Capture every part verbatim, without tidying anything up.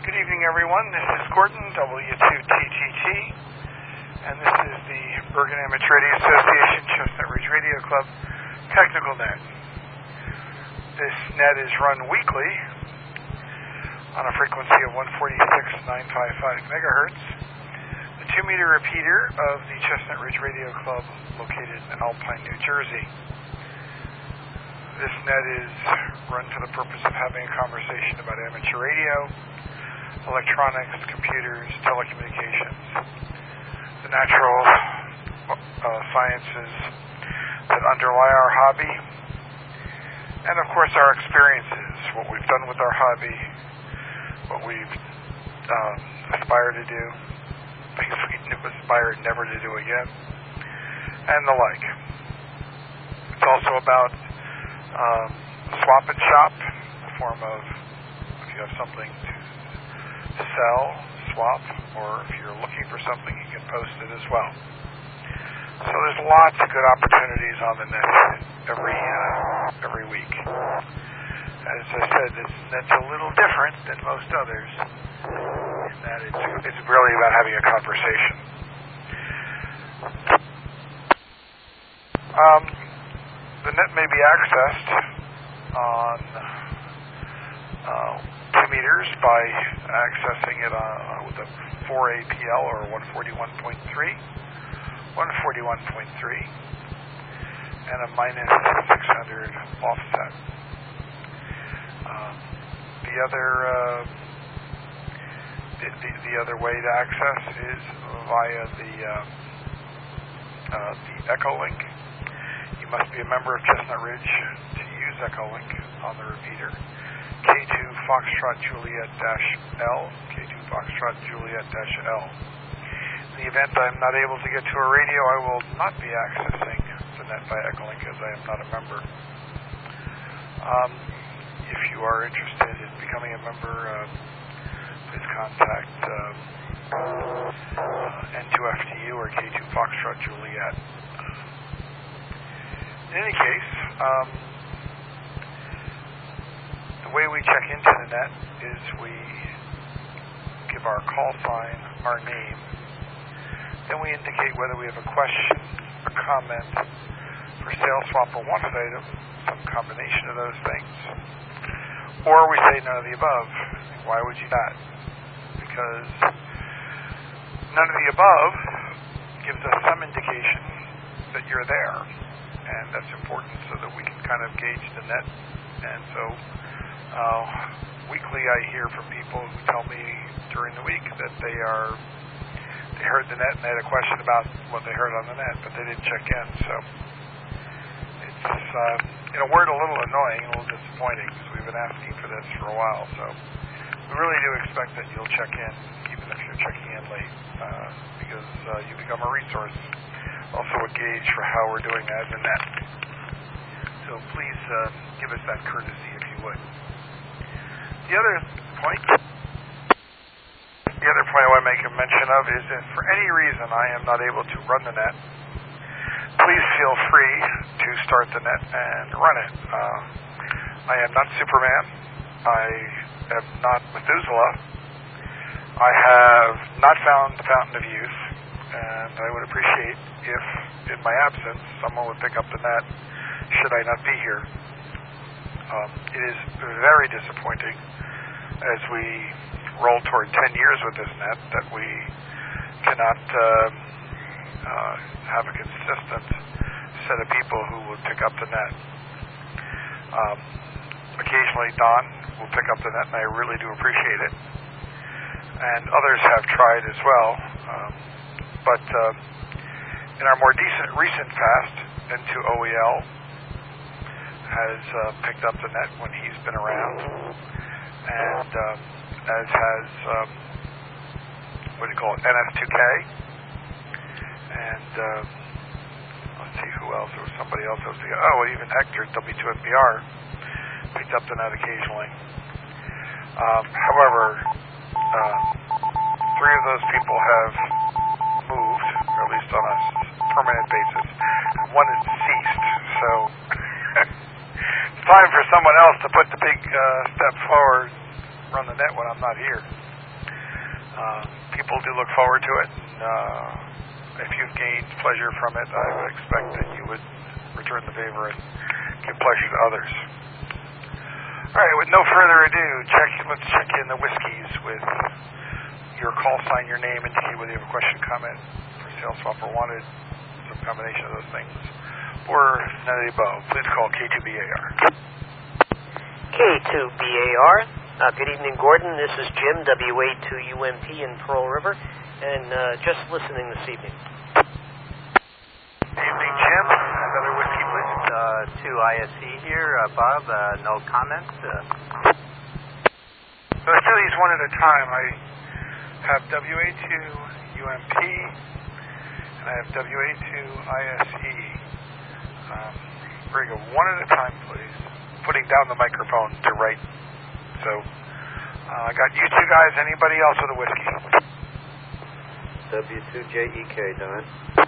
Good evening, everyone. This is Gordon, W two T T T, and this is the Bergen Amateur Radio Association Chestnut Ridge Radio Club Technical Net. This net is run weekly on a frequency of one forty-six point nine five five megahertz, the two-meter repeater of the Chestnut Ridge Radio Club located in Alpine, New Jersey. This net is run for the purpose of having a conversation about amateur radio, electronics, computers, telecommunications, the natural uh, sciences that underlie our hobby, and of course our experiences, what we've done with our hobby, what we've um, aspired to do, things we aspire never to do again, and the like. It's also about um, swap and shop, in the form of if you have something to sell, swap, or if you're looking for something, you can post it as well. So there's lots of good opportunities on the net every uh, every week. As I said, this net's a little different than most others in that it's it's really about having a conversation. Um, the net may be accessed on uh, two meters by accessing it uh, with a four A P L or one forty-one point three, one forty-one point three, and a minus six hundred offset. Um, the other uh, the, the, the other way to access is via the uh, uh, the Echolink. You must be a member of Chestnut Ridge to use Echolink on the repeater. K two Foxtrot Juliet dash L, K two Foxtrot Juliet dash L. In the event I'm not able to get to a radio, I will not be accessing the net by Echolink as I am not a member. Um, if you are interested in becoming a member, uh, please contact uh, uh, N two F T U or K two Foxtrot Juliet. In any case, um, the way we check into the net is we give our call sign, our name, then we indicate whether we have a question, a comment for sale, swap, or wanted item, some combination of those things, or we say none of the above. Why would you not? Because none of the above gives us some indication that you're there, and that's important so that we can kind of gauge the net. And so Uh, weekly I hear from people who tell me during the week that they are they heard the net and they had a question about what they heard on the net, but they didn't check in. So it's uh, in a word a little annoying, a little disappointing, because we've been asking for this for a while. So we really do expect that you'll check in, even if you're checking in late, uh, because uh, you become a resource, also a gauge for how we're doing as a net. So please uh, give us that courtesy if you would. The other point, the other point I want to make a mention of is if for any reason I am not able to run the net, please feel free to start the net and run it. Uh, I am not Superman. I am not Methuselah. I have not found the fountain of youth, and I would appreciate if, in my absence, someone would pick up the net should I not be here. Um, it is very disappointing as we roll toward ten years with this net that we cannot um, uh, have a consistent set of people who would pick up the net. Um, occasionally Don will pick up the net, and I really do appreciate it. And others have tried as well. Um, but uh, in our more decent recent past, N two O E L has uh, picked up the net when he's been around, and um, as has um, what do you call it, N S two K, and uh, let's see who else. There was somebody else. I was thinking, oh, even Hector at W two M B R picked up the net occasionally. Um, however, uh, three of those people have moved, or at least on a permanent basis, and one is deceased. So it's time for someone else to put the big uh, step forward, run the net when I'm not here. Uh, people do look forward to it. And, uh, if you've gained pleasure from it, I would expect that you would return the favor and give pleasure to others. All right, with no further ado, check. Let's check in the whiskeys with your call sign, your name, indicate whether you have a question, comment, for sale, swap, or wanted, some combination of those things, or none of the above. Please call K two B A R. K two B A R. Uh, good evening, Gordon. This is Jim, W A two U M P in Pearl River, and uh, just listening this evening. Good evening, Jim. Another whiskey, please. Uh, two I S E here. Uh, Bob, uh, no comment. Uh, so let's do these one at a time. I have W A two U M P, and I have W A two I S E. Um, very good. One at a time, please. Putting down the microphone to write. So, uh, I got you two guys. Anybody else with a whiskey? W two J E K, Don.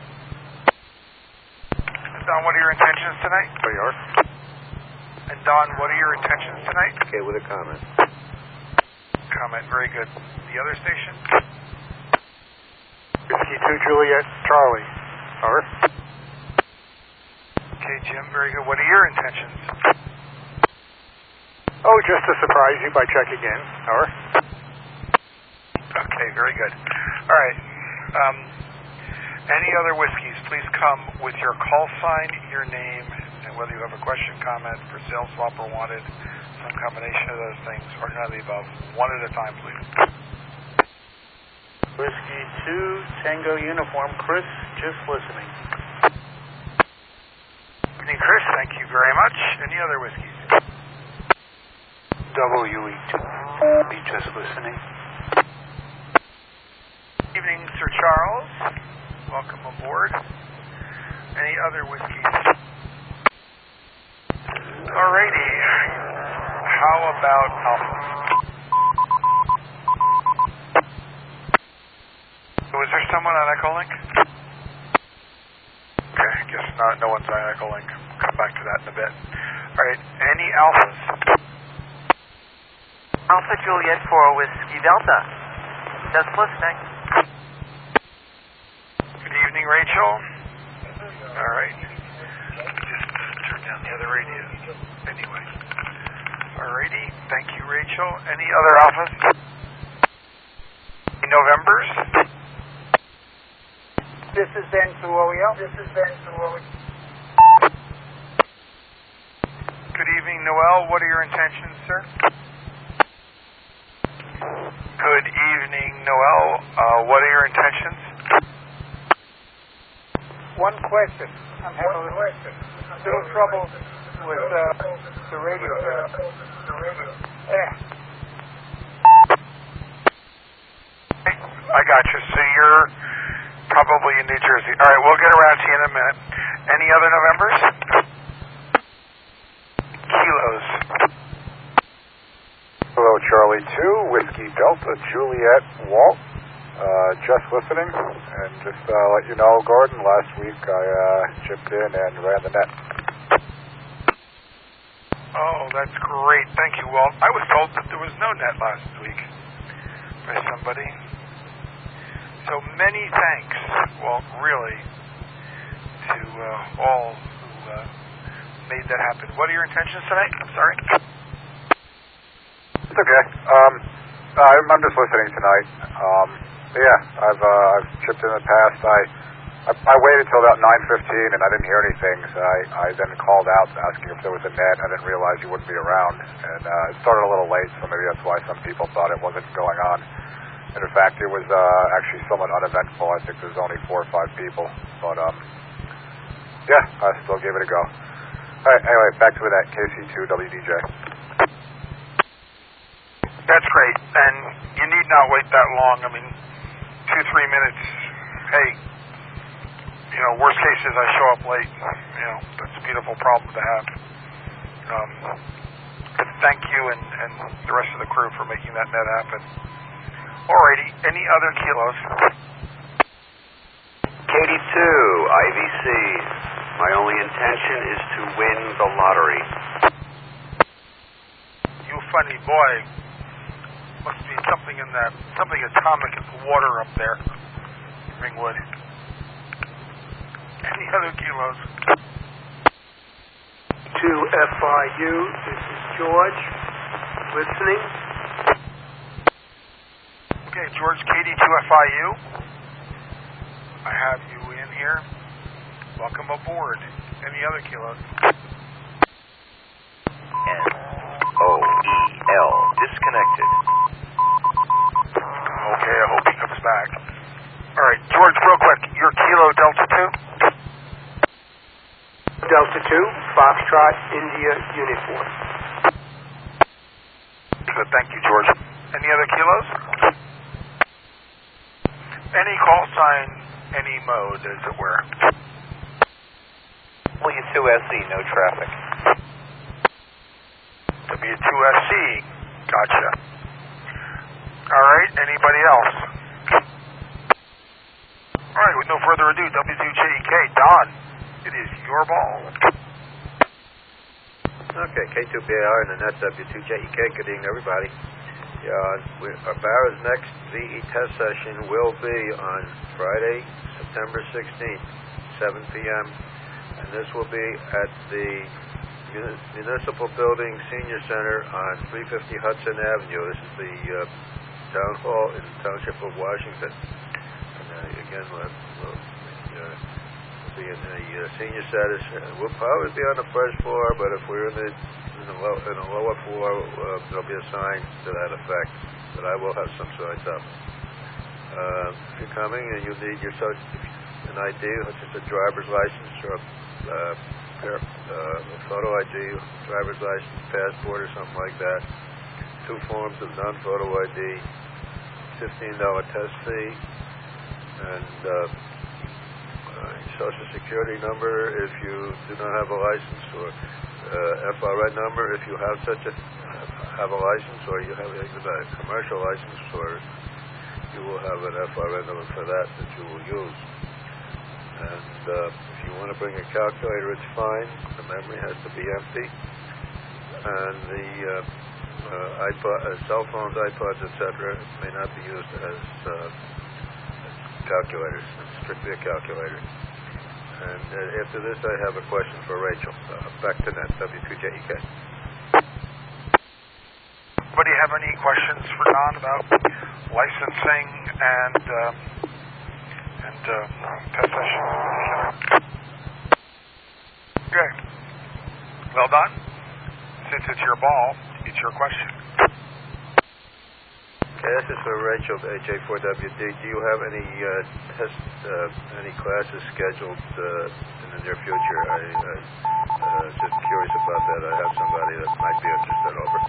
Don, what are your intentions tonight? For yours. And Don, what are your intentions tonight? Okay, with a comment. Comment, very good. The other station? Whiskey two Juliet Charlie. Over. Okay, Jim, very good. What are your intentions? Oh, just to surprise you by checking in. Over. Okay, very good. All right. Um, any other whiskeys, please come with your call sign, your name, and whether you have a question, comment, for sale, swap, or wanted, some combination of those things, or none of the above. One at a time, please. Whiskey two Tango Uniform. Chris, just listening. Evening, Chris. Thank you very much. Any other whiskeys? W E two. Be just listening. Evening, Sir Charles. Welcome aboard. Any other whiskeys? Alrighty. How about Alpha? Was there someone on Echo Link? Okay, I guess not. No one's on Echo Link. Come back to that in a bit. Alright, any Alphas? Alpha Juliet four Whiskey Delta. Just listening. Good evening, Rachel. All right. Just turn down the other radio. Anyway. All righty. Thank you, Rachel. Any other Alphas? Any Novembers? This is Ben Suoyo. This is Ben Suoyo. Good evening, Noel. What are your intentions, sir? Good evening, Noel. Uh, what are your intentions? One question. I'm having a little trouble with uh, the radio here. Yeah. I got you. So you're probably in New Jersey. All right, we'll get around to you in a minute. Any other Novembers? Kilos. Hello, Charlie two, Whiskey Delta, Juliet, Walt. Uh, just listening, and just uh, let you know, Gordon, last week I uh, chipped in and ran the net. Oh, that's great. Thank you, Walt. I was told that there was no net last week by somebody. So many thanks, Walt, really, to uh, all who uh, made that happen. What are your intentions tonight? I'm sorry. It's okay. Um, I'm, I'm just listening tonight. Um, yeah, I've uh, I've chipped in the past. I, I I waited till about nine fifteen and I didn't hear anything. So I, I then called out asking if there was a net. I didn't realize you wouldn't be around, and uh, it started a little late, so maybe that's why some people thought it wasn't going on. And in fact, it was uh, actually somewhat uneventful. I think there's only four or five people, but um, yeah, I still gave it a go. All right. Anyway, back to that K C two W D J. That's great, and you need not wait that long. I mean, two, three minutes. Hey, you know, worst case is I show up late. You know, that's a beautiful problem to have. Um, but thank you and, and the rest of the crew for making that net happen. Alrighty, any other kilos? Katie two, I V C. My only intention is to win the lottery. You funny boy. Must be something in that, something atomic in the water up there, Ringwood. Any other kilos? To F I U, this is George, listening. Okay, George, K D two F I U. I have you in here. Welcome aboard. Any other kilos? N O E L. Disconnected. Okay, I hope he comes back. All right, George, real quick. Your kilo Delta two? Delta two, Foxtrot, India, uniform. Good, thank you, George. Any other kilos? Any call sign, any mode, as it were. W two S C, no traffic. W two S C, gotcha. All right, anybody else? All right, with no further ado, W two J E K, Don, it is your ball. Okay, K two B A R and the net W two J E K. Good evening, everybody. Yeah, we, our Barra's next V E test session will be on Friday, September sixteenth, seven p m And this will be at the Municipal Building Senior Center on three fifty Hudson Avenue. This is the uh, town hall in the Township of Washington. And uh, again, we'll, we'll uh, be in the uh, senior status. We'll probably be on the first floor, but if we're in the in the, low, in the lower floor, uh, there'll be a sign to that effect. But I will have some signs up. Uh, if you're coming and you need your social, an I D, which is a driver's license or a, uh, pair, uh, a photo I D, driver's license, passport, or something like that. Two forms of non-photo I D, fifteen dollar test fee, and uh, uh, social security number if you do not have a license, or uh, F R N number if you have such a have a license, or you have a, a commercial license, or you will have an F R N number for that that you will use. And uh, if you want to bring a calculator, it's fine. The memory has to be empty. And the uh, uh, iPod, uh, cell phones, iPods, et cetera, may not be used as uh, calculators. It's strictly a calculator. And uh, after this, I have a question for Rachel. Uh, back to net, W two J E K. Anybody have any questions for Don about licensing and um, and uh, test session? Okay. Well done. Since it's your ball, it's your question. Okay, this is for Rachel, A J four W D. Do you have any uh, test, uh, any classes scheduled uh, in the near future? I uh, uh, just curious about that. I have somebody that might be interested. Over.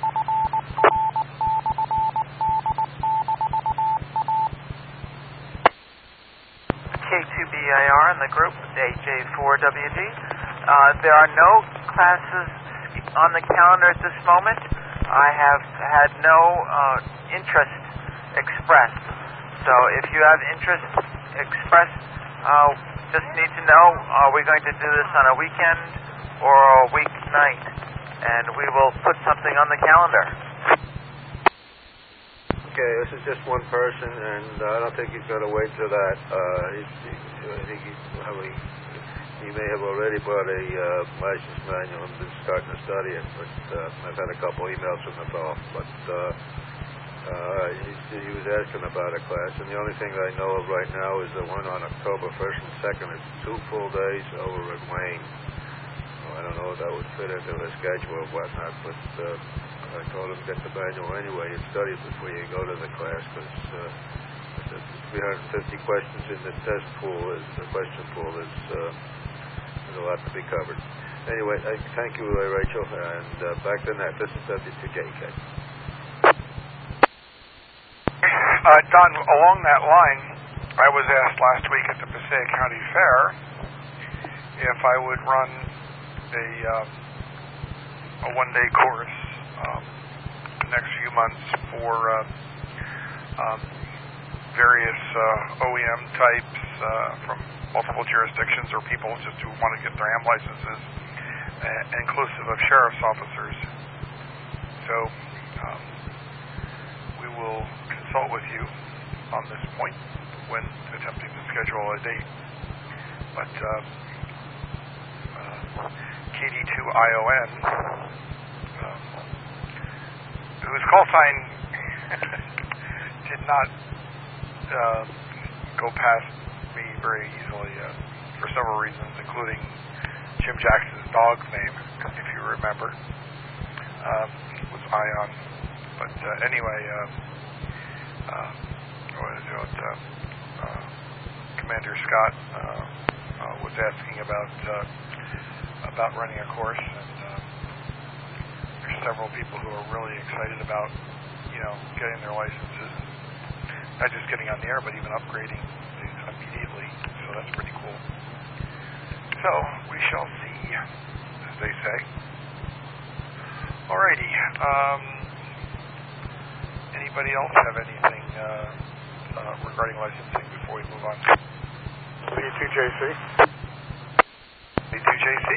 K two B I R in the group, A J four W D. Uh, there are no classes on the calendar at this moment. I have had no uh, interest expressed. So if you have interest expressed, uh, just need to know, are we going to do this on a weekend or a weeknight? And we will put something on the calendar. Okay, this is just one person, and uh, I don't think he's going to wait for that. Uh, he's, he, I think he's, well, he, he may have already bought a uh, license manual and been starting to study it, but uh, I've had a couple emails from the fellow. But uh, uh, he, he was asking about a class, and the only thing I know of right now is the one on October first and second. It's two full days over at Wayne. Well, I don't know if that would fit into his schedule or whatnot, but uh, I told him to get the manual anyway and study it before you go to the class, because uh, the three hundred fifty questions in the test pool, is the question pool, is uh, there's a lot to be covered. Anyway, I thank you, uh, Rachel, and uh, back to net. This is W two J E K. Uh, Don, along that line, I was asked last week at the Passaic County Fair if I would run a, uh, a one-day course um, the next few months for uh, um, various uh, O E M types uh, from multiple jurisdictions, or people just who want to get their ham licenses, uh, inclusive of sheriff's officers. So um, we will consult with you on this point when attempting to schedule a date. But uh, uh, K D two I O N, um, whose call sign did not uh, go past me very easily uh, for several reasons, including Jim Jackson's dog's name, if you remember, um, was Ion. But uh, anyway, uh, uh, what is it? Uh, uh, Commander Scott uh, uh, was asking about uh, about running a course, and uh, there's several people who are really excited about, you know, getting their licenses, and not just getting on the air, but even upgrading immediately. So that's pretty cool. So we shall see, as they say. Alrighty. Um, anybody else have anything uh, uh, regarding licensing before we move on? B two J C. B two J C.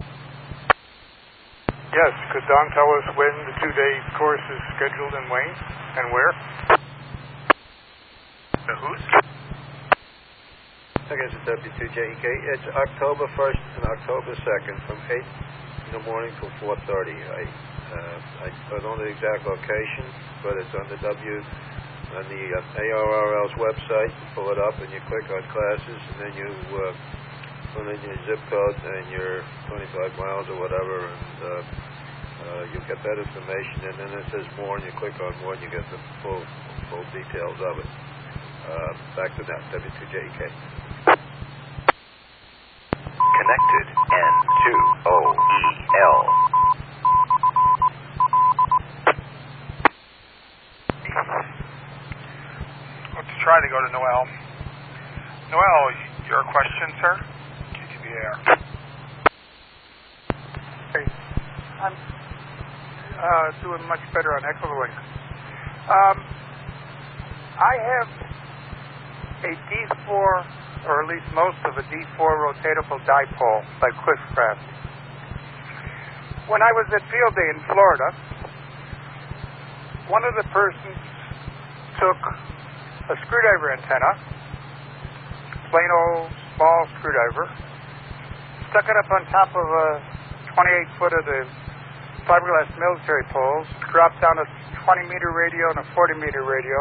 Yes, could Don tell us when the two-day course is scheduled in Wayne and where? The who's? I guess it's W two J E K. It's October first and October second from eight in the morning till four thirty. I, uh, I don't know the exact location, but it's on the W, on the uh, A R R L's website. You pull it up and you click on classes, and then you uh, put in your zip code and your twenty-five miles or whatever, and uh, uh, you get that information, and then it says more, and you click on more, and you get the full full details of it. Uh, back to that, W two J E K. Connected N two O E L. Let's try to go to Noel. Noel, your question, sir? K T B A R. Okay. I'm uh, doing much better on Echolink. Um, I have a D four, or at least most of a D four rotatable dipole by Cliffcraft. When I was at Field Day in Florida, one of the persons took a screwdriver antenna, plain old small screwdriver, stuck it up on top of a twenty-eight foot of the fiberglass military poles, dropped down a twenty meter radio and a forty meter radio,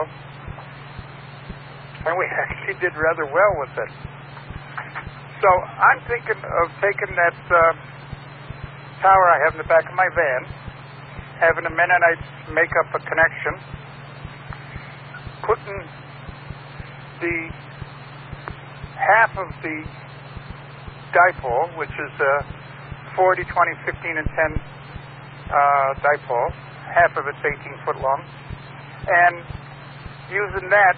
and we actually did rather well with it. So I'm thinking of taking that uh, tower I have in the back of my van, having a Mennonite make up a connection, putting the half of the dipole, which is a forty, twenty, fifteen, and ten uh, dipole, half of it's eighteen foot long, and using that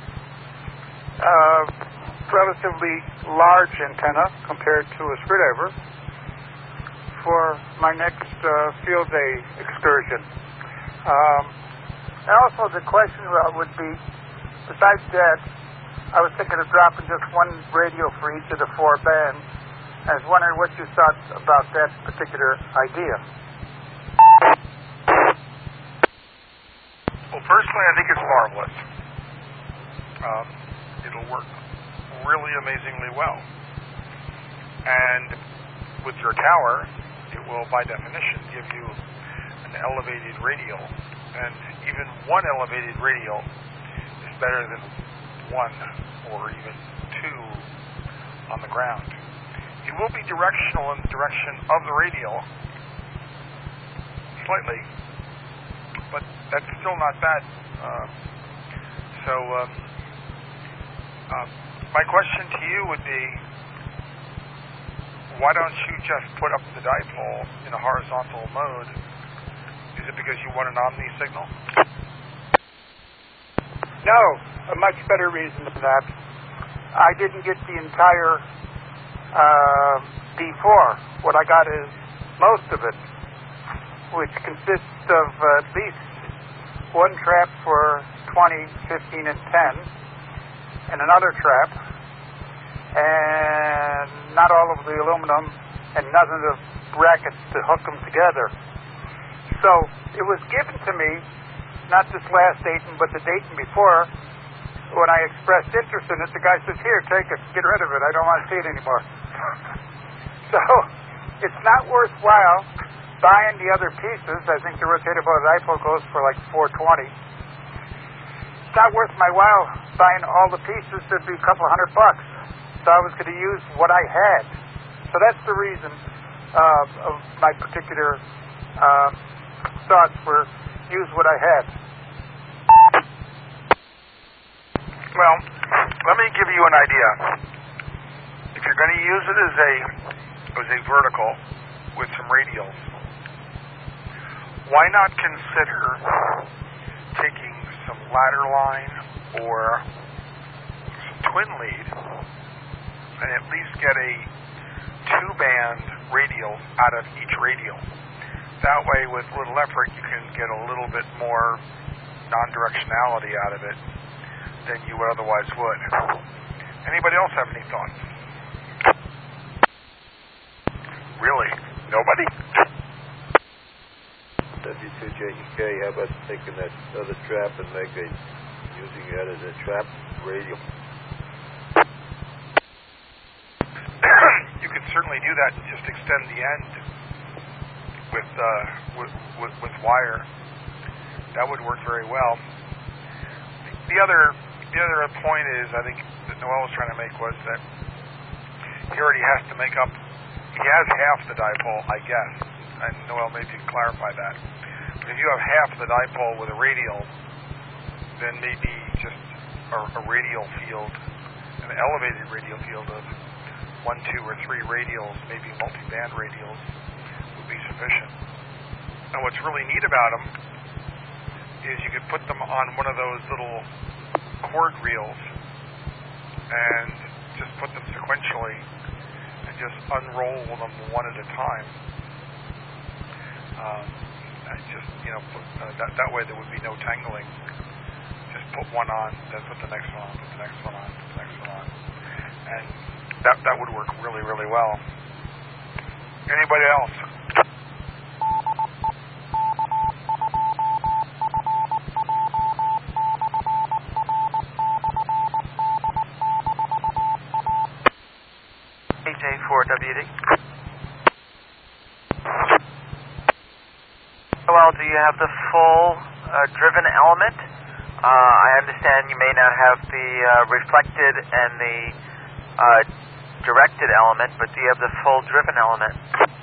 uh, relatively large antenna compared to a screwdriver for my next uh, field day excursion. Um, and also the question would be, besides that, I was thinking of dropping just one radio for each of the four bands. I was wondering what you thought about that particular idea. Well, personally, I think it's marvelous. Um, it'll work really amazingly well. And with your tower, it will, by definition, give you an elevated radial. And even one elevated radial is better than one or even two on the ground. It will be directional in the direction of the radial, slightly, but that's still not bad. Uh, so, um, uh, my question to you would be, why don't you just put up the dipole in a horizontal mode? Is it because you want an omni signal? No, a much better reason than that. I didn't get the entire uh, D four. What I got is most of it, which consists of uh, at least one trap for twenty, fifteen, and ten, and another trap, and not all of the aluminum, and none of the brackets to hook them together. So it was given to me not this last dating, but the dating before, when I expressed interest in it, the guy says, here, take it, get rid of it, I don't want to see it anymore. So, it's not worthwhile buying the other pieces. I think the rotatable dipole goes for like four twenty. It's not worth my while buying all the pieces. It'd be a couple hundred bucks. So I was going to use what I had. So that's the reason uh, of my particular uh, thoughts were use what I had. Well, let me give you an idea. If you're going to use it as a as a vertical with some radials, why not consider taking some ladder line or some twin lead and at least get a two-band radial out of each radial. That way, with little effort, you can get a little bit more non-directionality out of it than you would otherwise would. Anybody else have any thoughts? Really? Nobody? W two J E K, how about taking that other trap and make a, using that as a trap radial? You could certainly do that and just extend the end with, uh, with, with, with wire. That would work very well. The other, the other point is, I think, that Noel was trying to make was that he already has to make up, he has half the dipole, I guess, and Noel, maybe you can clarify that. But if you have half the dipole with a radial, then maybe just a, a radial field, an elevated radial field of one, two, or three radials, maybe multi-band radials, would be sufficient. And what's really neat about them is you could put them on one of those little cord reels and just put them sequentially and just unroll them one at a time. Um, and just, you know, put, uh, that, that way there would be no tangling. Just put one on, then put the next one on, put the next one on, put the next one on. And that, that would work really, really well. Anybody else? A J four W D. Well, do you have the full uh, driven element? Uh, I understand you may not have the uh, reflected and the uh, directed element, but do you have the full driven element?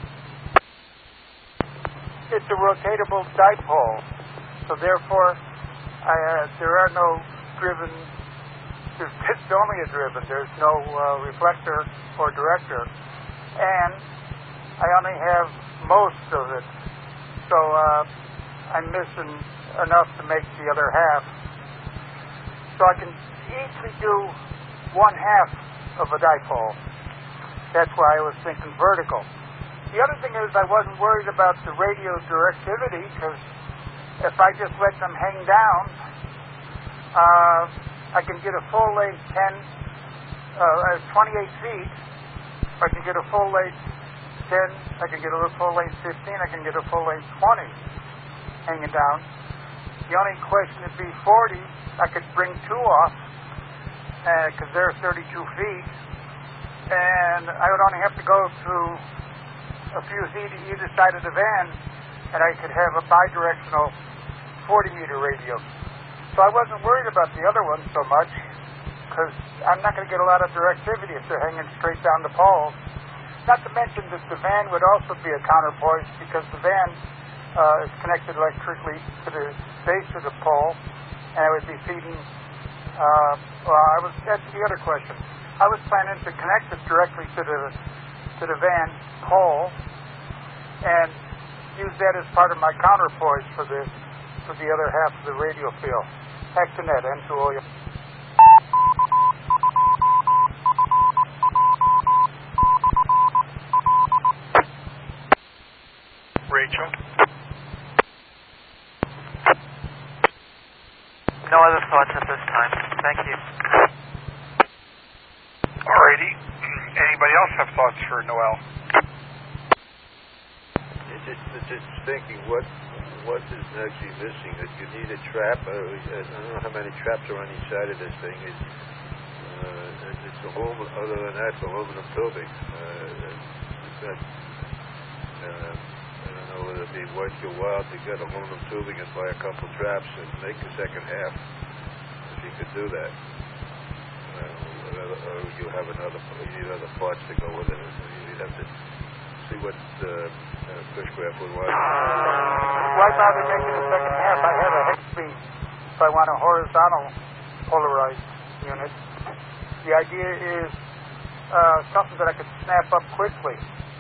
It's a rotatable dipole, so therefore I, uh, there are no driven, there's, it's only a driven, there's no uh, reflector or director, and I only have most of it, so uh, I'm missing enough to make the other half. So I can easily do one half of a dipole. That's why I was thinking vertical. The other thing is I wasn't worried about the radio directivity, because if I just let them hang down, uh, I can get a full length ten, uh, twenty-eight feet. I can get a full length ten. I can get a full length fifteen. I can get a full length twenty hanging down. The only question would be forty. I could bring two off because uh, they're thirty-two feet, and I would only have to go through a few feet either side of the van, and I could have a bidirectional forty meter radio. So I wasn't worried about the other ones so much, because I'm not going to get a lot of directivity if they're hanging straight down the pole. Not to mention that the van would also be a counterpoise, because the van uh, is connected electrically to the base of the pole, and I would be feeding, uh, well, I was, that's the other question. I was planning to connect it directly to the to the van pole and use that as part of my counterpoise for the for the other half of the radio field. Back to net, and to William. Rachel? No other thoughts at this time. Thank you. Alrighty. Anybody else have thoughts for Noel? Just, just thinking, what what is actually missing. That you need a trap. Uh, I don't know how many traps are on each side of this thing. It's, uh, it's aluminum. Other than that, it's aluminum tubing. Uh, it's not, uh, I don't know whether it'd be worth your while to get aluminum tubing and buy a couple traps and make the second half. If you could do that. Uh, or you have another, you need other parts to go with it. You'd have to see what uh, uh, Fishcraft would want. Why bother making the second half? I have a hex beam if I want a horizontal polarized unit. The idea is uh, something that I could snap up quickly.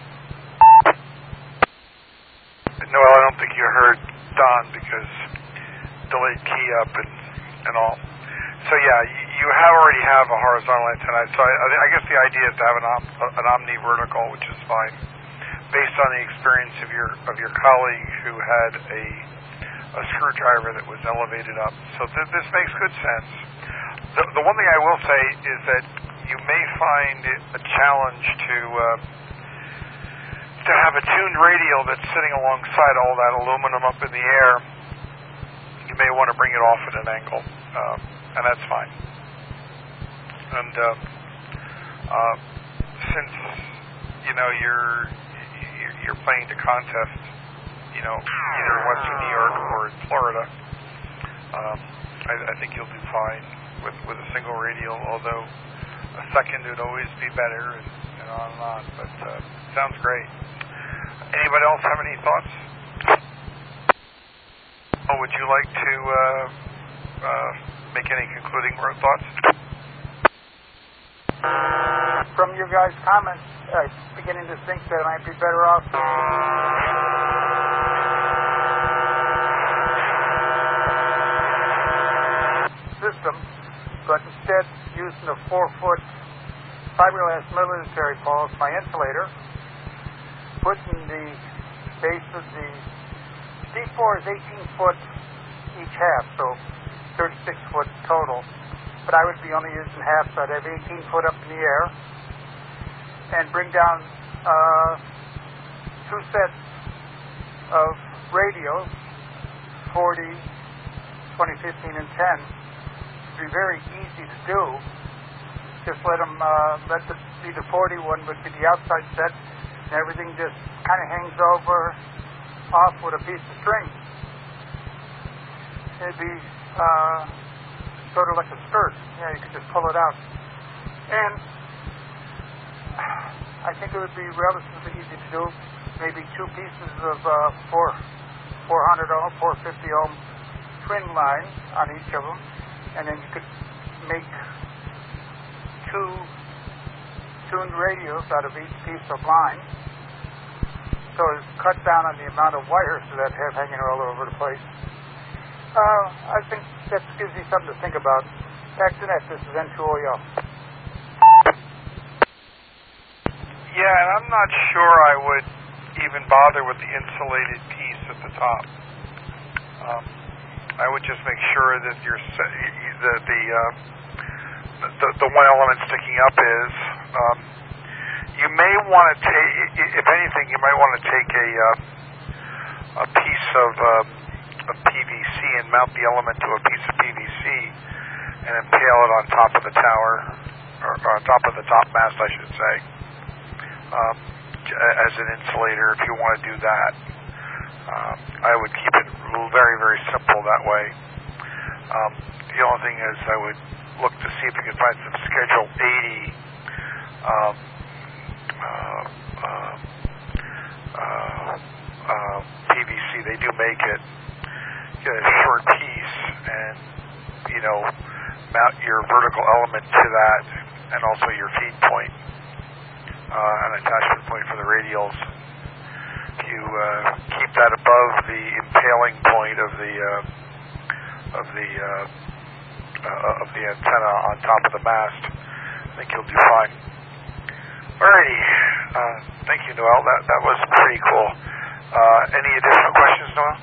No, I don't think you heard Don because delayed key up and, and all. So yeah, you, you have already have a horizontal antenna. So I, I guess the idea is to have an, om, an omnivertical, which is fine, based on the experience of your of your colleague who had a a screwdriver that was elevated up. So th- this makes good sense. The, the one thing I will say is that you may find it a challenge to uh, to have a tuned radial that's sitting alongside all that aluminum up in the air. You may want to bring it off at an angle. Um, And that's fine. And uh, uh, since you know you're you're playing to contest, you know either in Western New York or in Florida, um, I, I think you'll do fine with with a single radial. Although a second would always be better, and, and on and on. But uh, sounds great. Anybody else have any thoughts? Oh, would you like to? Uh, uh, Make any concluding thoughts? From your guys' comments, I'm beginning to think that I might be better off system, but instead using a four-foot fiberglass military pole as my insulator, putting the base of the D four is eighteen foot each half, so thirty-six foot total, but I would be only using half, so I'd have eighteen foot up in the air, and bring down uh, two sets of radios, forty, twenty, fifteen, and ten. It'd be very easy to do. Just let them, uh, let the, be the forty one would be the outside set, and everything just kind of hangs over, off with a piece of string. It'd be Uh, sort of like a skirt. Yeah, you could just pull it out. And I think it would be relatively easy to do. Maybe two pieces of uh, four, 400 ohm, four fifty ohm twin lines on each of them, and then you could make two tuned radios out of each piece of line. So it cut down on the amount of wires that I have hanging all over the place. Uh, I think that gives you something to think about. Back to that, this is N two O E L. Yeah, and I'm not sure I would even bother with the insulated piece at the top. Um, I would just make sure that your the the, uh, the the one element sticking up is. Um, you may want to take, if anything, you might want to take a uh, a piece of. Uh, of P V C and mount the element to a piece of P V C and impale it on top of the tower, or, or on top of the top mast, I should say, um, as an insulator if you want to do that. Um, I would keep it very, very simple that way. Um, the only thing is I would look to see if you can find some Schedule eighty um, uh, uh, uh, uh, P V C. They do make it. Get a short piece and, you know, mount your vertical element to that and also your feed point, uh, an attachment point for the radials. If you uh, keep that above the impaling point of the uh, of the uh, uh, of the antenna on top of the mast, I think you'll do fine. Alrighty, uh, thank you, Noel. That that was pretty cool. Uh, any additional questions, Noel?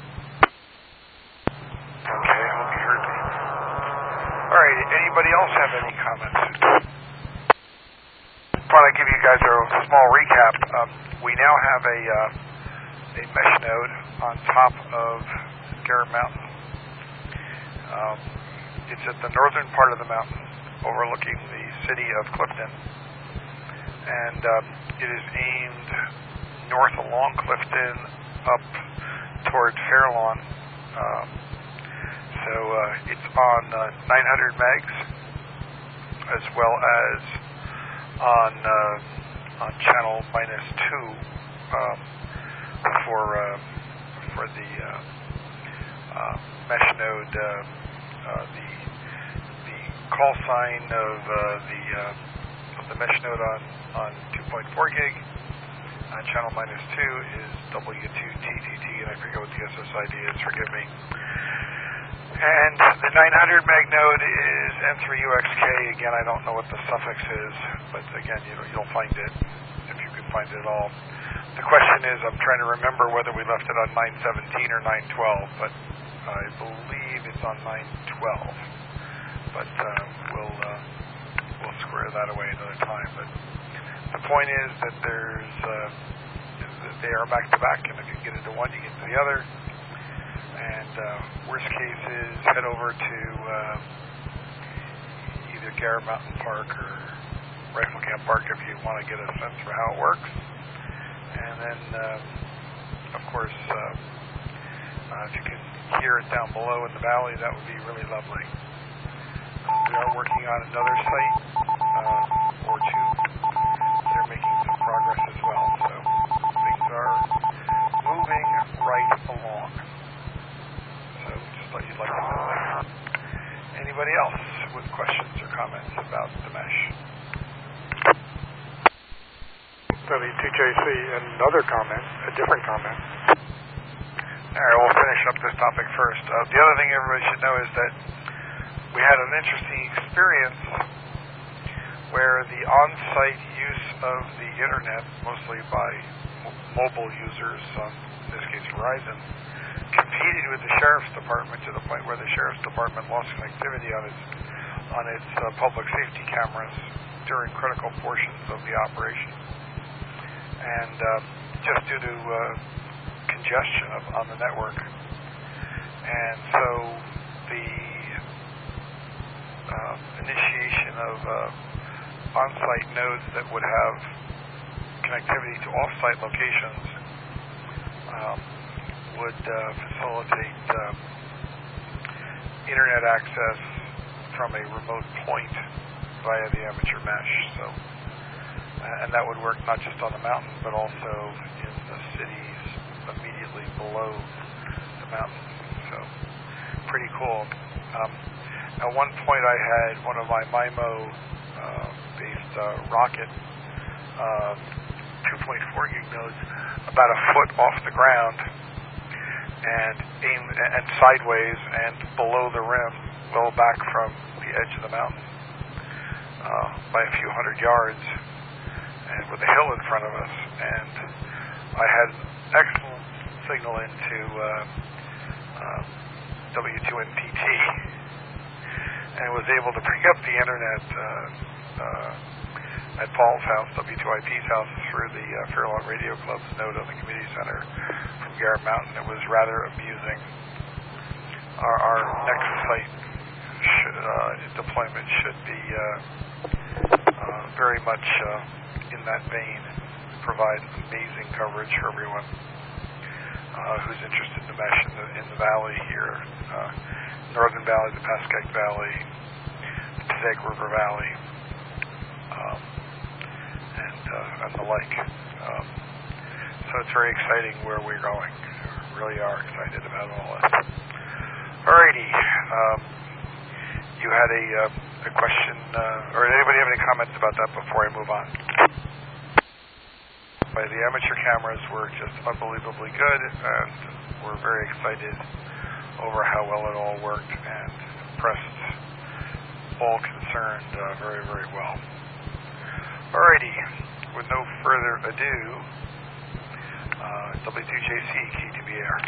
Okay, I hope you heard me. All right, anybody else have any comments? Thought I'd give you guys a small recap. Um, we now have a uh, a mesh node on top of Garrett Mountain. Um, it's at the northern part of the mountain, overlooking the city of Clifton, and um, it is aimed north along Clifton up toward Fairlawn. Um, so uh, it's on uh, nine hundred megs, as well as on uh, on channel minus two um, for uh, for the uh, uh, mesh node, uh, uh, the the call sign of uh, the uh, of the mesh node on on two point four gig. Uh, channel minus two is W two T T T, and I forget what the S S I D is. Forgive me. And the nine hundred meg node is N three U X K. Again, I don't know what the suffix is, but again, you know, you'll find it if you can find it at all. The question is, I'm trying to remember whether we left it on nine seventeen or nine twelve, but I believe it's on nine twelve. But uh, we'll uh, we'll square that away another time. But the point is that there's uh, they are back to back, and if you get into one, you get to the other. And uh, worst case is head over to uh, either Garrett Mountain Park or Rifle Camp Park if you want to get a sense for how it works. And then, uh, of course, uh, uh, if you can hear it down below in the valley, that would be really lovely. Uh, we are working on another site uh, or two. They're making some progress as well, so things are moving right along. So just thought you'd like to know that. Anybody else with questions or comments about the mesh? W two J C, another comment, a different comment. All right, we'll finish up this topic first. Uh, the other thing everybody should know is that we had an interesting experience where the on-site use of the internet, mostly by m- mobile users, um, in this case Verizon, competed with the Sheriff's Department to the point where the Sheriff's Department lost connectivity on its on its uh, public safety cameras during critical portions of the operation. And uh, just due to uh, congestion of, on the network. And so the uh, initiation of uh, on-site nodes that would have connectivity to off-site locations um, would uh, facilitate uh, internet access from a remote point via the amateur mesh. So, uh, and that would work not just on the mountain, but also in the cities immediately below the mountain. So, pretty cool. Um, at one point, I had one of my MIMO-based uh, uh, rocket uh, two point four gig nodes about a foot off the ground and aim and sideways and below the rim, well back from the edge of the mountain uh, by a few hundred yards, and with a hill in front of us. And I had an excellent signal into uh, uh, W two N P T and was able to bring up the internet uh, uh, at Paul's house, W two I P's house, through the uh, Fairlawn Radio Club's node on the community center from Garrett Mountain. It was rather amusing. Our, our next site sh- uh, deployment should be uh, uh, very much uh, in that vein, provide amazing coverage for everyone uh, who's interested in the mesh in the, in the valley here, uh, Northern Valley, the Pascack Valley, the Passaic River Valley, um, and, uh, and the like. Um, so it's very exciting where we're going. We really are excited about all that. Alrighty. Um, you had a, uh, a question, uh, or anybody have any comments about that before I move on? The amateur cameras were just unbelievably good, and we're very excited over how well it all worked and impressed all concerned uh, very, very well. Alrighty, with no further ado, uh, W two J C, K two B A R.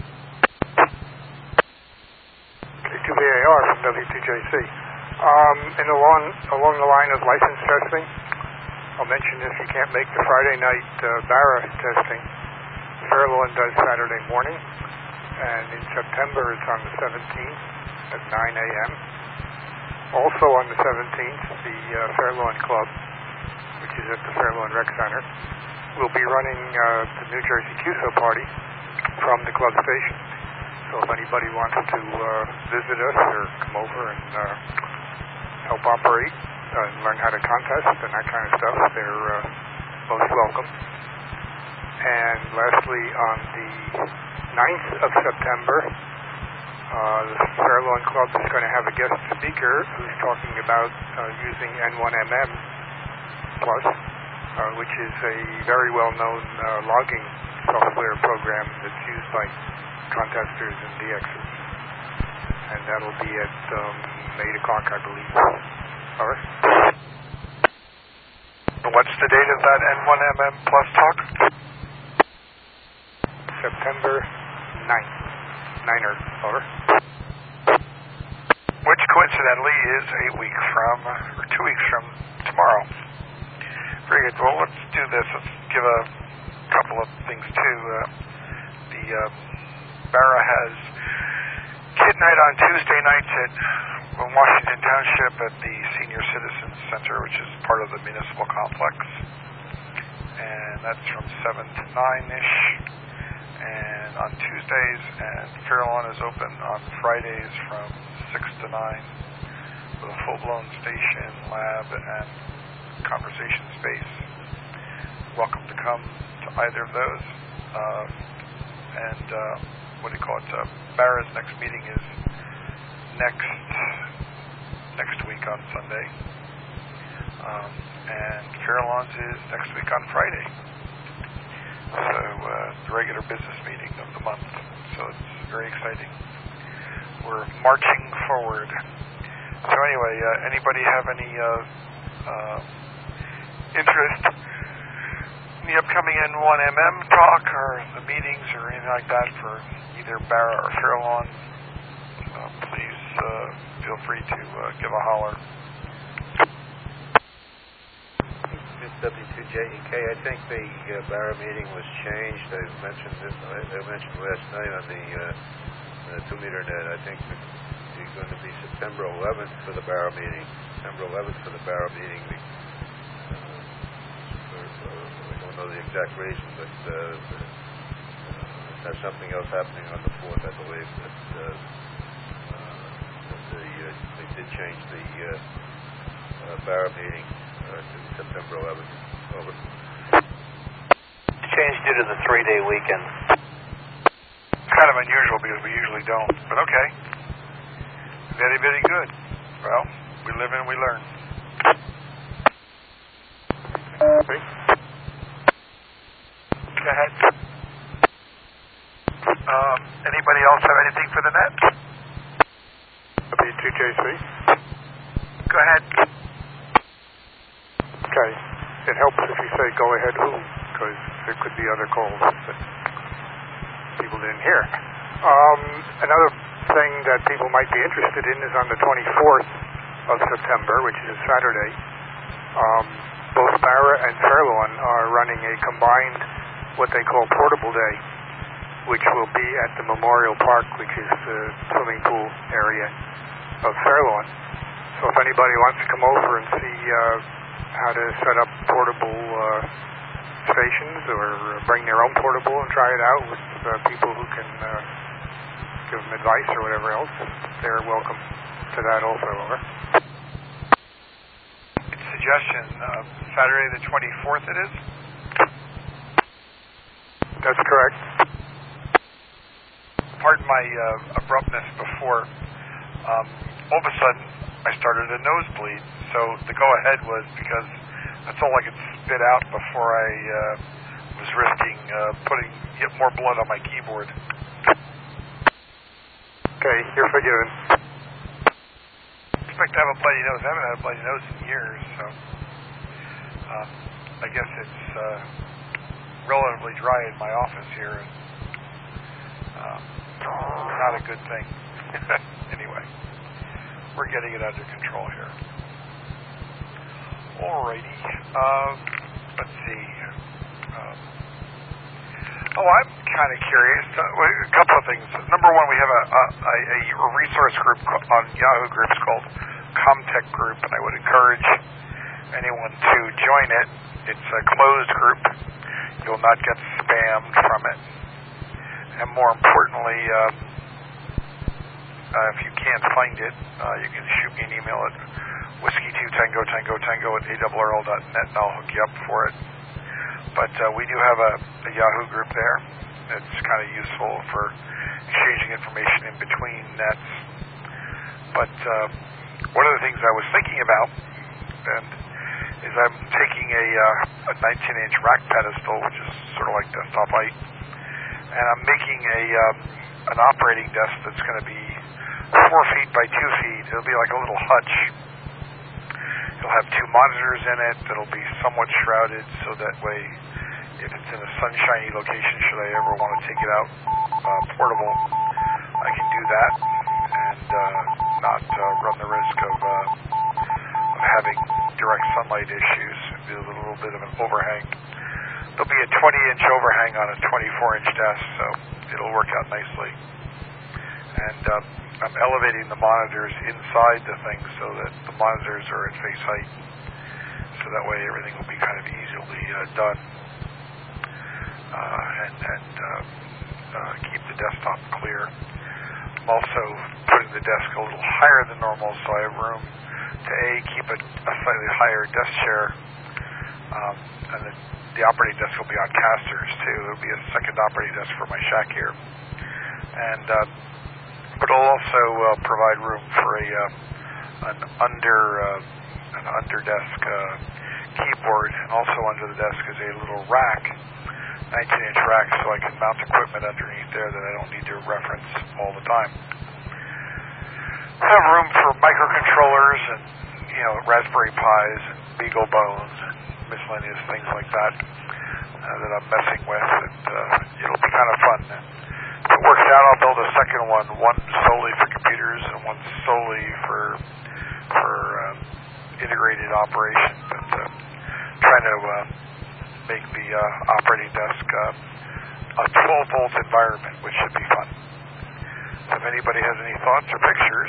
K two B A R from W two J C. Um, and along, along the line of license testing, I'll mention if you can't make the Friday night uh, Barra testing, Fairlawn does Saturday morning. and in September it's on the seventeenth at nine a.m. Also on the seventeenth, the uh, Fairlawn Club, which is at the Fairlawn Rec Center, will be running uh, the New Jersey Q S O party from the club station. So if anybody wants to uh, visit us or come over and uh, help operate uh, and learn how to contest and that kind of stuff, they're uh, most welcome. And lastly, on the ninth of September, uh, the Fairlawn Club is going to have a guest speaker who's talking about uh, using N one M M Plus, uh, which is a very well-known uh, logging software program that's used by contesters and D Xs. And that'll be at um, eight o'clock, I believe. All right. What's the date of that N one M M Plus talk? September ninth. Niner. Over. Which coincidentally is a week from, or two weeks from tomorrow. Very good. Well, let's do this. Let's give a couple of things too. Uh, the uh, Barra has Kid Night on Tuesday nights at Washington Township at the Senior Citizens Center, which is part of the municipal complex. And that's from seven to nine-ish. And on Tuesdays, and Fairlawn is open on Fridays from six to nine with a full-blown station, lab, and conversation space. Welcome to come to either of those. Uh, and uh, what do you call it? Uh, Barra's next meeting is next next week on Sunday. Um, and Fairlawn's is next week on Friday. So uh, the regular business meeting of the month. So it's very exciting. We're marching forward. So anyway, uh, anybody have any uh, uh, interest in the upcoming N one M M talk or the meetings or anything like that for either Barra or Fairlawn, uh, please uh, feel free to uh, give a holler. W two J E K, I think the uh, Barra meeting was changed. They mentioned it, they mentioned last night on the uh, uh, two-meter net. I think it's going to be September eleventh for the Barra meeting. September eleventh for the Barra meeting. We, uh, for, uh, we don't know the exact reason, but uh, uh, there's something else happening on the fourth, I believe. That, uh, uh, that the, uh, they did change the uh, uh, Barra meeting. Uh, to September eleventh. Over. Changed due to the three-day weekend. Kind of unusual because we usually don't, but okay. Very, very good. Well, we live and we learn. Okay. Go ahead. Um, anybody else have anything for the net? W two J C. Go ahead. Okay. It helps if you say go ahead who, because there could be other calls that people didn't hear. Um, another thing that people might be interested in is on the twenty-fourth of September, which is a Saturday. Um, both Barra and Fairlawn are running a combined, what they call Portable Day, which will be at the Memorial Park, which is the swimming pool area of Fairlawn. So if anybody wants to come over and see uh, how to set up portable uh, stations or bring their own portable and try it out with uh, people who can uh, give them advice or whatever else, they're welcome to that also. Over. Suggestion, uh, Saturday the twenty-fourth it is? That's correct. Pardon my uh, abruptness before. Um, all of a sudden, I started a nosebleed. So the go-ahead was because that's all I could spit out before I uh, was risking uh, putting yet more blood on my keyboard. Okay, you're forgiven. I expect to have a bloody nose. I haven't had a bloody nose in years, so uh, I guess it's uh, relatively dry in my office here. And, uh, not a good thing. Anyway, we're getting it under control here. Alrighty. Um, let's see. Um, Oh, I'm kind of curious. Uh, a couple of things. Number one, we have a, a, a, a resource group on Yahoo Groups called Comtech Group, and I would encourage anyone to join it. It's a closed group. You'll not get spammed from it. And more importantly, um, uh, if you can't find it, uh, you can shoot me an email at whiskey two tango tango tango at A R R L dot net, and I'll hook you up for it. But uh, we do have a, a Yahoo group there. It's kind of useful for exchanging information in between nets. But uh, one of the things I was thinking about and is I'm taking a, uh, a nineteen inch rack pedestal, which is sort of like desktop height, and I'm making a um, an operating desk that's going to be four feet by two feet. It'll be like a little hutch. It'll have two monitors in it that'll be somewhat shrouded, so that way, if it's in a sunshiny location, should I ever want to take it out uh, portable, I can do that and uh, not uh, run the risk of, uh, of having direct sunlight issues. It'll be a little bit of an overhang. There'll be a twenty inch overhang on a twenty-four inch desk, so it'll work out nicely. And uh, I'm elevating the monitors inside the thing so that the monitors are at face height, so that way everything will be kind of easily uh, done, uh, and, and uh, uh, keep the desktop clear. I'm also putting the desk a little higher than normal, so I have room to A, keep a, a slightly higher desk chair, um, and the, the operating desk will be on casters too. It'll be a second operating desk for my shack here, and uh, but it'll also uh, provide room for a uh, an under uh, an under desk uh, keyboard, and also under the desk is a little rack, nineteen inch rack, so I can mount equipment underneath there that I don't need to reference all the time. I have room for microcontrollers and, you know, Raspberry Pis and Beagle Bones and miscellaneous things like that uh, that I'm messing with, and uh, it'll be kind of fun. If it works out, I'll build a second one, one solely for computers and one solely for for uh, integrated operation. But uh, trying to uh, make the uh, operating desk uh, a twelve volt environment, which should be fun. So if anybody has any thoughts or pictures,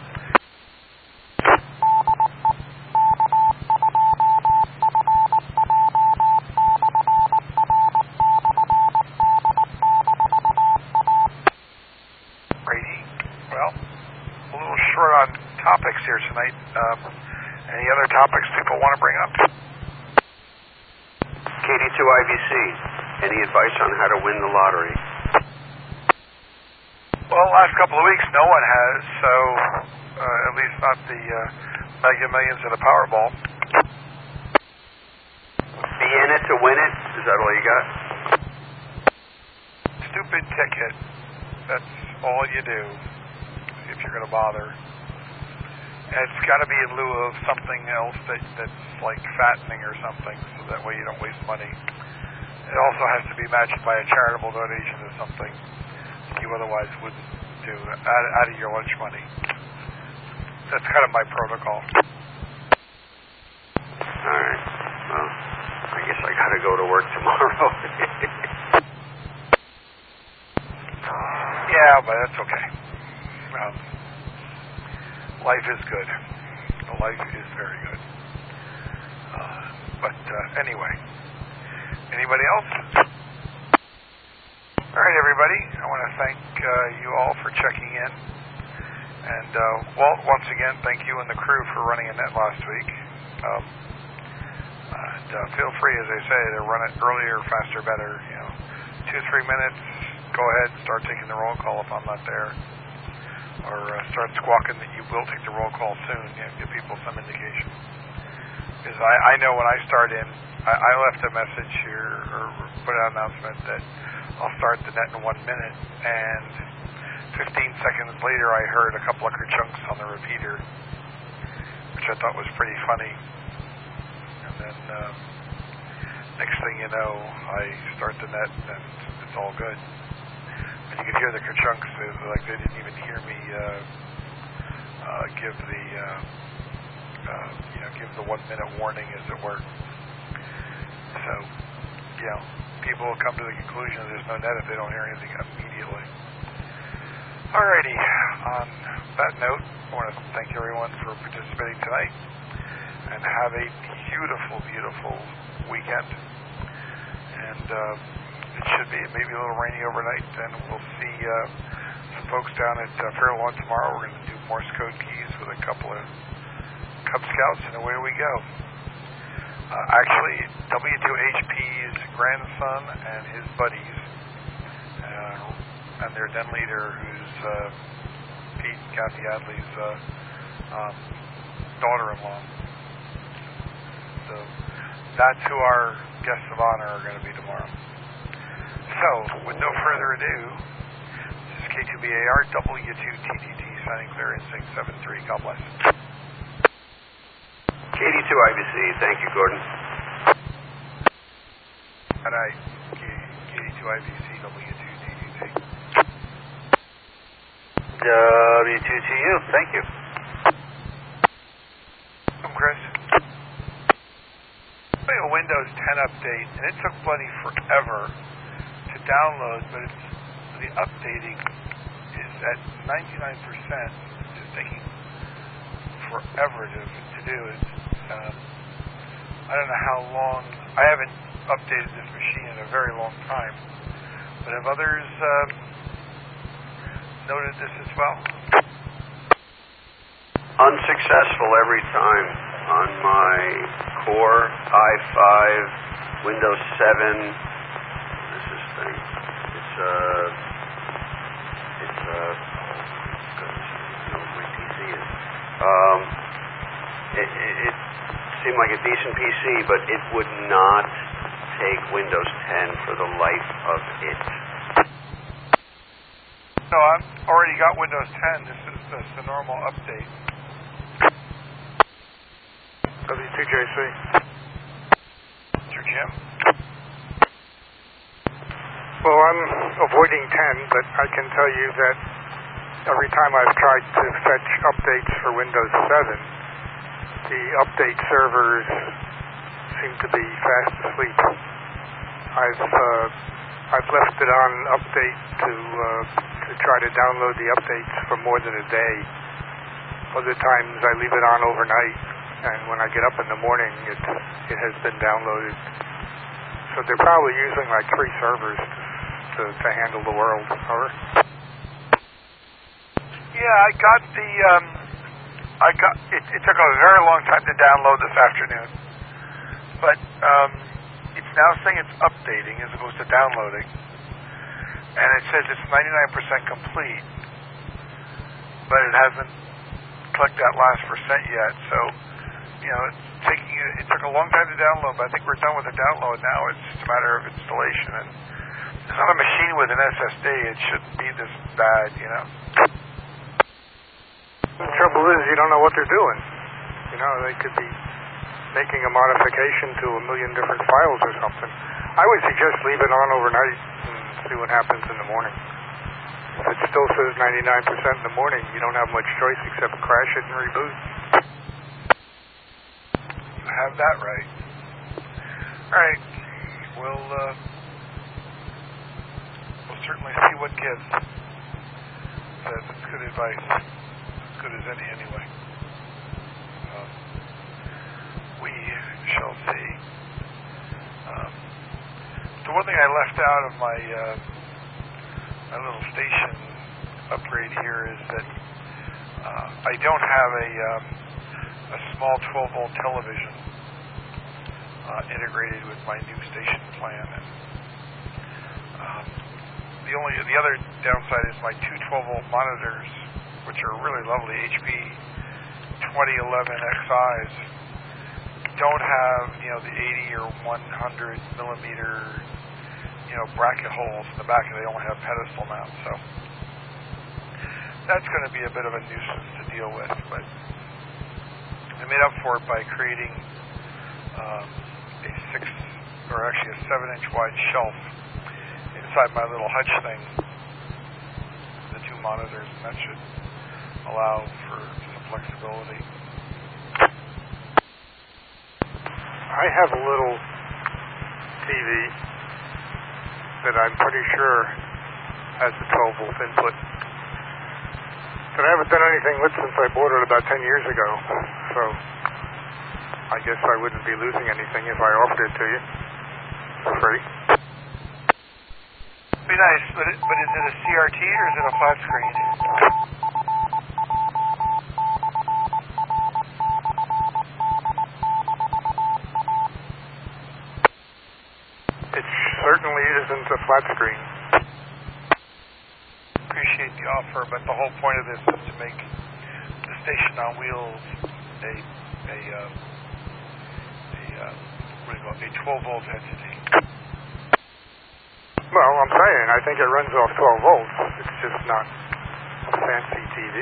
topics here tonight. Um, any other topics people want to bring up? K D two I V C, any advice on how to win the lottery? Well, last couple of weeks no one has, so uh, at least not the uh, Mega Millions of the Powerball. Be in it to win it? Is that all you got? Stupid ticket. That's all you do if you're going to bother. And it's got to be in lieu of something else that, that's like fattening or something, so that way you don't waste money. It also has to be matched by a charitable donation to something you otherwise wouldn't do out, out of your lunch money. That's kind of my protocol. All right. Well, I guess I got to go to work tomorrow. Yeah, but that's okay. Um, life is good. Life is very good. Uh, but uh, anyway, anybody else? All right, everybody. I want to thank uh, you all for checking in. And uh, Walt, once again, thank you and the crew for running a net last week. Um, and uh, feel free, as I say, to run it earlier, faster, better. You know, two, three minutes. Go ahead and start taking the roll call if I'm not there. Or uh, start squawking that you will take the roll call soon. You know, give people some indication. Because I, I know when I start in, I, I left a message here or put out an announcement that I'll start the net in one minute. And fifteen seconds later, I heard a couple of kerchunks on the repeater, which I thought was pretty funny. And then uh, next thing you know, I start the net and it's all good. And you could hear the kerchunks, like they didn't even hear me uh, uh, give the uh, uh, you know give the one minute warning, as it were. So, you know, people will come to the conclusion that there's no net if they don't hear anything immediately. Alrighty, on that note, I want to thank everyone for participating tonight, and have a beautiful, beautiful weekend. And uh, it should be maybe a little rainy overnight, and we'll see uh, some folks down at uh, Fair Lawn tomorrow. We're going to do Morse code keys with a couple of Cub Scouts, and away we go. Uh, actually, W two H P's grandson and his buddies, uh, and their den leader, who's uh, Pete and Kathy Adley's uh, um, daughter-in-law. So that's who our guests of honor are going to be tomorrow. So, with no further ado, this is K two B A R W two T T T signing clear in six seven three. God bless. K D two I V C, thank you, Gordon. Good night, K D two I V C W two T T T. W two T U, thank you. I'm Chris. A Windows ten update, and it took bloody forever to download, but it's, the updating is at ninety-nine percent. It's just taking forever to, to do. It's, um, I don't know how long. I haven't updated this machine in a very long time, but have others uh, noted this as well? Unsuccessful every time on my Core i five, Windows seven. What is this thing? It's uh, it's uh, goodness, I don't know what my P C is. Um, it, it, it seemed like a decent P C, but it would not take Windows ten for the life of it. No, I've already got Windows ten. This is just the normal update. W two J C. Mister Jim? Well, I'm avoiding ten, but I can tell you that every time I've tried to fetch updates for Windows seven, the update servers seem to be fast asleep. I've uh, I've left it on update to uh, to try to download the updates for more than a day. Other times I leave it on overnight, and when I get up in the morning, it it has been downloaded. So they're probably using like three servers to, to handle the world. Over. Yeah, I got the. Um, I got. It, it took a very long time to download this afternoon, but um, it's now saying it's updating as opposed to downloading, and it says it's ninety-nine percent complete, but it hasn't clicked that last percent yet. So, you know, it's taking. It took a long time to download, but I think we're done with the download now. It's just a matter of installation, and it's not a machine with an S S D. It shouldn't be this bad, you know. The trouble is, you don't know what they're doing. You know, they could be making a modification to a million different files or something. I would suggest leave it on overnight and see what happens in the morning. If it still says ninety-nine percent in the morning, you don't have much choice except crash it and reboot. You have that right. All right. We'll, uh, we'll certainly see what gives. That's good advice. Good as any, anyway. Um, we shall see. Um, the one thing I left out of my uh, my little station upgrade here is that uh, I don't have a um, a small twelve volt television uh, integrated with my new station plan. And um, the only the other downside is my two twelve volt monitors, which are really lovely H P twenty eleven X Is, don't have, you know, the eighty or one hundred millimeter, you know, bracket holes in the back, and they only have pedestal mounts. So that's going to be a bit of a nuisance to deal with, but I made up for it by creating um, a six, or actually a seven inch wide shelf inside my little hutch thing, the two monitors, and that should allow for some flexibility. I have a little T V that I'm pretty sure has the twelve volt input. But I haven't done anything with since I bought it about ten years ago, so I guess I wouldn't be losing anything if I offered it to you for free. Be nice, but it, but is it a C R T or is it a flat screen? It certainly isn't a flat screen. Appreciate the offer, but the whole point of this is to make the station on wheels a a uh, a uh, what do you call it? A twelve volt entity. Well, I'm saying I think it runs off twelve volts. It's just not a fancy T V.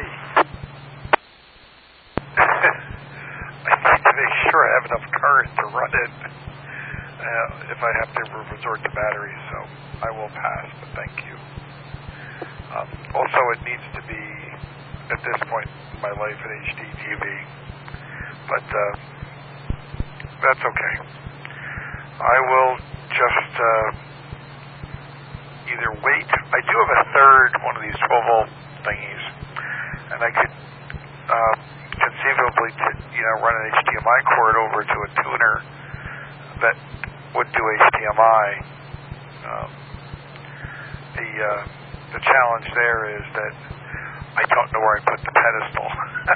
I need to make sure I have enough current to run it uh, if I have to resort to batteries. So I will pass, but thank you. Um, also, it needs to be, at this point in my life, an H D T V. But uh, that's okay. I will just uh, either wait. I do have a third one of these twelve volt thingies, and I could uh, conceivably, t you know, run an H D M I cord over to a tuner that would do H D M I. Um, the uh, The challenge there is that I don't know where I put the pedestal.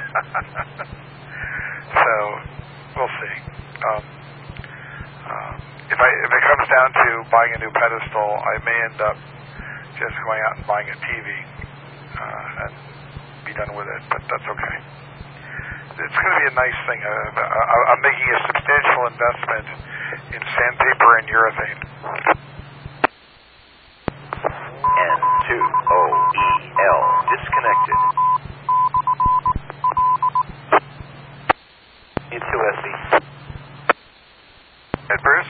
So, we'll see. Um, uh, if I if it comes down to buying a new pedestal, I may end up just going out and buying a T V uh, and be done with it, but that's okay. It's going to be a nice thing. Uh, I, I'm making a substantial investment in sandpaper and urethane. N two O E L disconnected. E two S E. Ed Bruce?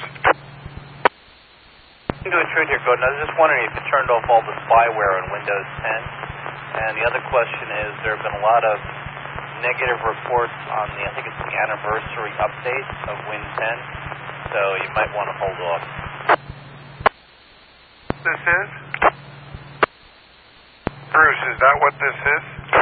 To intrude here, Gordon. I was just wondering if you turned off all the spyware on Windows ten. And the other question is, there have been a lot of negative reports on the, I think it's the anniversary update of Win ten. So you might want to hold off. This is? Bruce, is that what this is?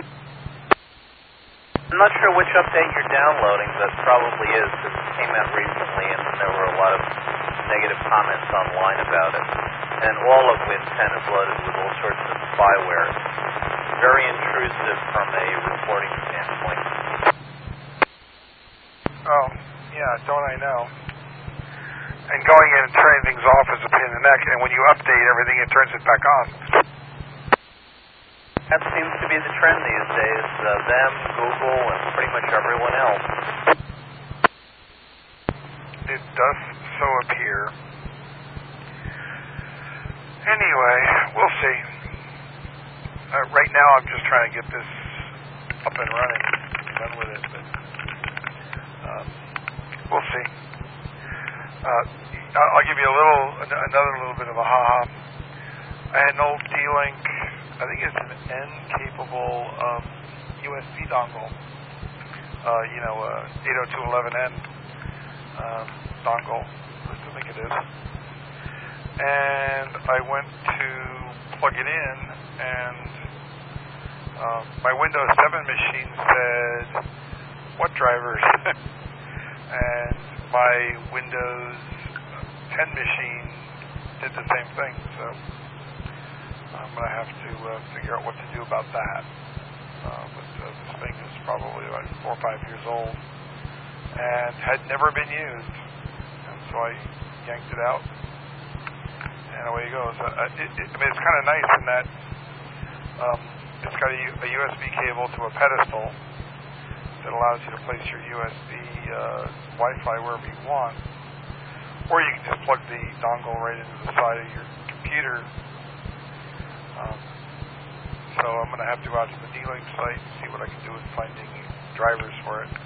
I'm not sure which update you're downloading, but probably is, because it came out recently and there were a lot of negative comments online about it. And all of Win ten is loaded with all sorts of spyware. Very intrusive from a reporting standpoint. Oh, yeah, don't I know. And going in and turning things off is a pain in the neck, and when you update everything, it turns it back on. That seems to be the trend these days. Uh, them, Google, and pretty much everyone else. It does so appear. Anyway, we'll see. Uh, right now, I'm just trying to get this up and running, done with it, but um, we'll see. Uh, I'll give you a little, another little bit of a ha-ha. I had an old D-Link, I think it's an N-capable um, U S B dongle. Uh, you know, uh, eight oh two eleven N um, dongle, at least I think it is. And I went to plug it in, and uh, my Windows seven machine said, what drivers? And my Windows ten machine did the same thing, so I'm going to have to uh, figure out what to do about that. Uh, but uh, this thing is probably like four or five years old and had never been used, and so I yanked it out, and away it goes. Uh, it, it, I mean, it's kind of nice in that um, it's got a, a U S B cable to a pedestal that allows you to place your U S B uh, Wi-Fi wherever you want, or you can just plug the dongle right into the side of your computer. Um, so I'm going to have to go out to the D-Link site and see what I can do with finding drivers for it.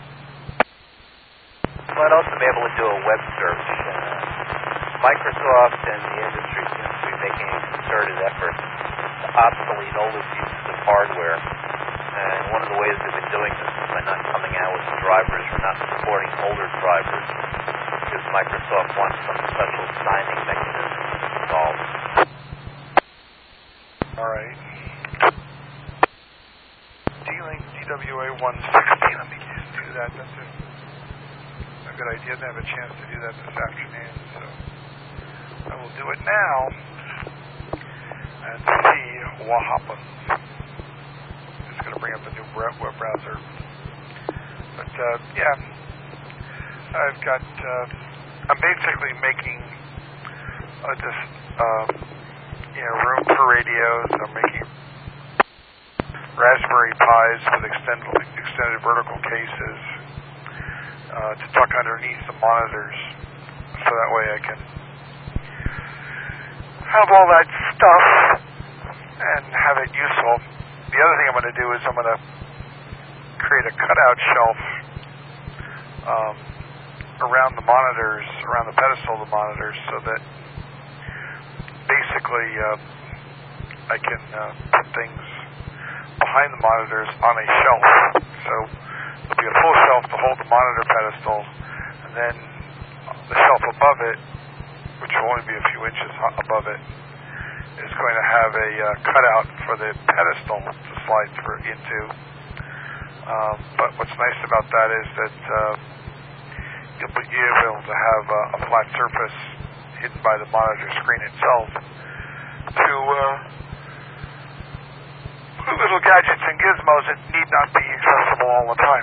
You might also be able to do a web search. Uh, Microsoft and the industry seems to be making a concerted effort to obsolete older pieces of hardware. And one of the ways they've been doing this is by not coming out with drivers or not supporting older drivers, because Microsoft wants some special signing mechanism installed. Alright. Dealing D W A one sixty. Let me do that. That's a, a good idea. I didn't have a chance to do that this afternoon, so I will do it now and see what happens. Just going to bring up a new web browser. But, uh, yeah, I've got, uh, I'm basically making uh, just, um, you know, room for radios. I'm making Raspberry Pis with extended, extended vertical cases uh, to tuck underneath the monitors, so that way I can have all that stuff and have it useful. The other thing I'm going to do is I'm going to create a cutout shelf um, around the monitors, around the pedestal of the monitors, so that basically uh, I can uh, put things behind the monitors on a shelf. So there'll be a full shelf to hold the monitor pedestal, and then the shelf above it, which will only be a few inches above it, is going to have a uh, cutout for the pedestal to slide through into. Um, but what's nice about that is that uh, you'll be able to have uh, a flat surface hidden by the monitor screen itself to uh, put little gadgets and gizmos that need not be accessible all the time.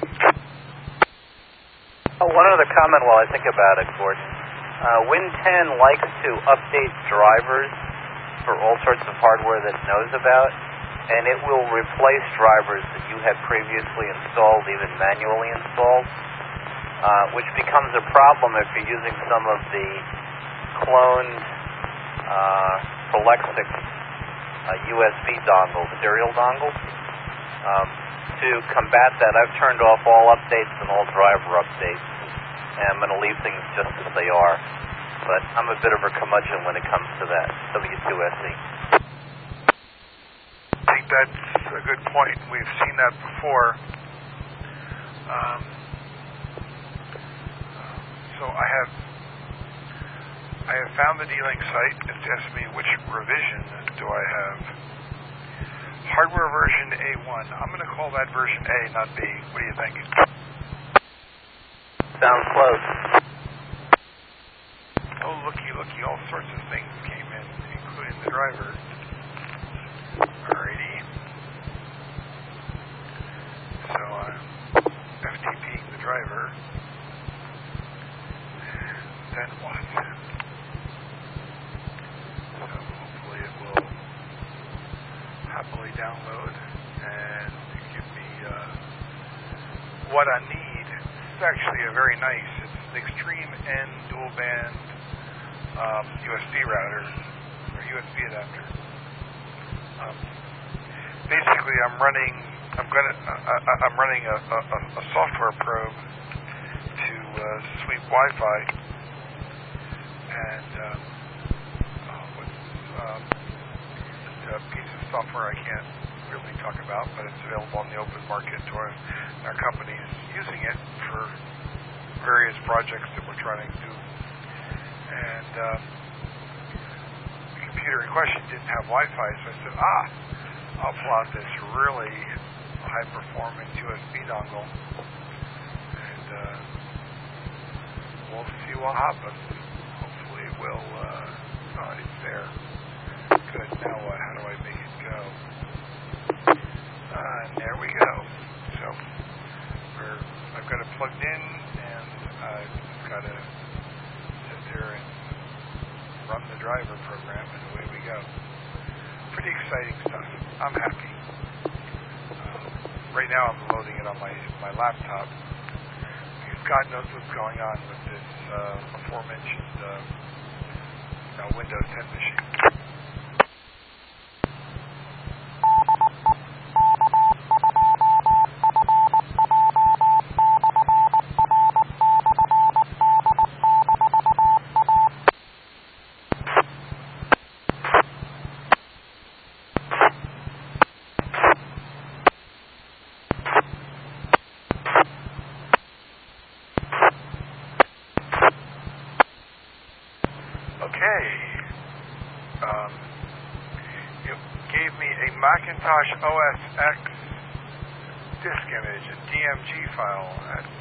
Oh, one other comment while I think about it, Gordon. Uh, Win ten likes to update drivers for all sorts of hardware that it knows about, and it will replace drivers that you had previously installed, even manually installed, uh, which becomes a problem if you're using some of the cloned uh, Prolexic uh, U S B dongles, serial dongles. Um, to combat that, I've turned off all updates and all driver updates, and I'm going to leave things just as they are. But I'm a bit of a curmudgeon when it comes to that, W two S E. I think that's a good point. We've seen that before. Um, so I have I have found the dealing site. It's asked me which revision do I have. Hardware version A one. I'm going to call that version A, not B. What do you think? Sounds close. Oh, looky, looky, all sorts of things came in, including the driver. Alrighty. So I'm F T P-ing the driver. Then what? So hopefully it will happily download and give me uh, what I need. It's actually a very nice, it's an extreme N dual band Um, U S B router or U S B adapter. Um, basically, I'm running. I'm gonna. Uh, I'm running a, a, a software probe to uh, sweep Wi-Fi, and um, uh, with um, a piece of software I can't really talk about, but it's available on the open market. To our, our company's using it for various projects that we're trying to do. And uh, the computer in question didn't have Wi-Fi, so I said, ah, I'll pull out this really high-performance U S B dongle, and uh, we'll see what happens. Hopefully it will, uh, oh, it's there. Good, now what? How do I make it go? Uh, and there we go. So, we're, I've got it plugged in, and I've got to there and run the driver program, and away we go. Pretty exciting stuff. I'm happy. Um, right now I'm loading it on my, my laptop, because God knows what's going on with this uh, aforementioned uh, you know, Windows ten machine. Macintosh O S X disk image, a D M G file at